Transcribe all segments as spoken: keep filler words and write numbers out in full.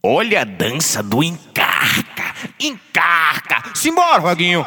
Olha a dança do encarca, encarca. Simbora, Vaguinho.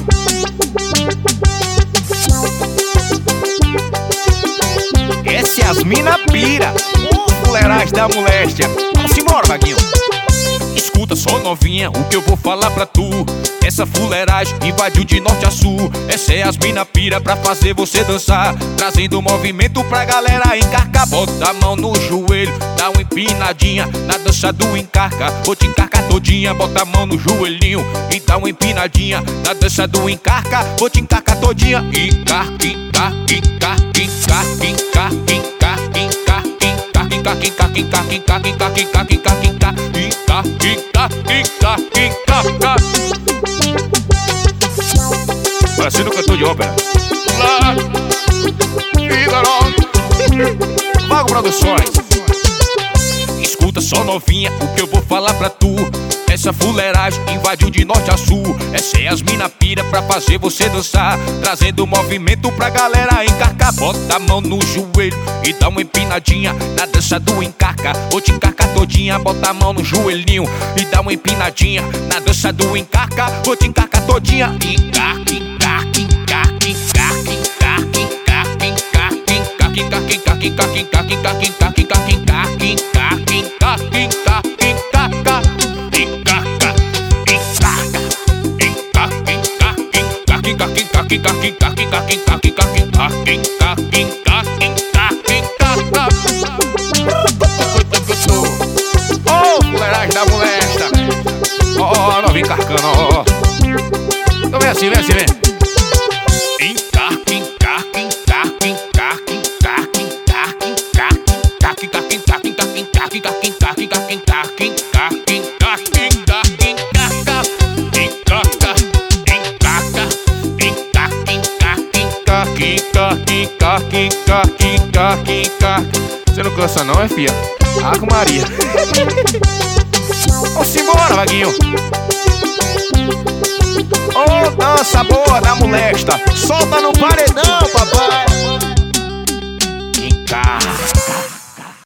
Essa é as mina pira, o fuleiragem da moléstia. Vamos embora, Vaguinho. Escuta só, novinha, o que eu vou falar pra tu. Essa fuleiragem invadiu de norte a sul. Essa é as mina pira pra fazer você dançar, trazendo movimento pra galera encarcar. Bota a mão no joelho, dá uma empinadinha na dança do encarca. Vou te encarcar todinha. Bota a mão no joelhinho e dá uma empinadinha na dança do encarca. Vou te encarcar todinha. Encarca, encarca, encarca, encarca, encarca, encarca, encarca, encarca, encarca, encarca, encarca, encarca, encarca, encarca, encarca, encarca, encarca, encarca. Parecendo cantor de ópera. Lá, Vago Produções. Escuta só, novinha, o que eu vou falar pra tu. Essa fuleiragem invadiu de norte a sul. Essa é as mina pira pra fazer você dançar, trazendo movimento pra galera encarcar. Bota a mão no joelho e dá uma empinadinha na dança do encarca. Vou te encarcar todinha. Bota a mão no joelhinho e dá uma empinadinha na dança do encarca. Vou te encarcar todinha. Encarca, encarca, encarca, encarca, encarca, encarca, encarca, encarca, encarca, encarca, encarca, encarca, encarca, encarca, encarca, encarca, encarca, encarca, encarca. Ô, fuleiragem da molesta. Ó, ó, não vem encarcando, ó. Então vem assim, vem assim, vem. Encarca, encarca, encarca, encarca, encarca, encarca, encarca, encarca, encarca, encarca, encarca, encarca, encarca, encarca, encarca, encarca, encarca, encarca, encarca, encarca. Você não cansa não, é fia? Ah, com Maria. Vamos embora, Vaguinho. Ô, oh, dança boa da molesta. Solta no paredão, papai.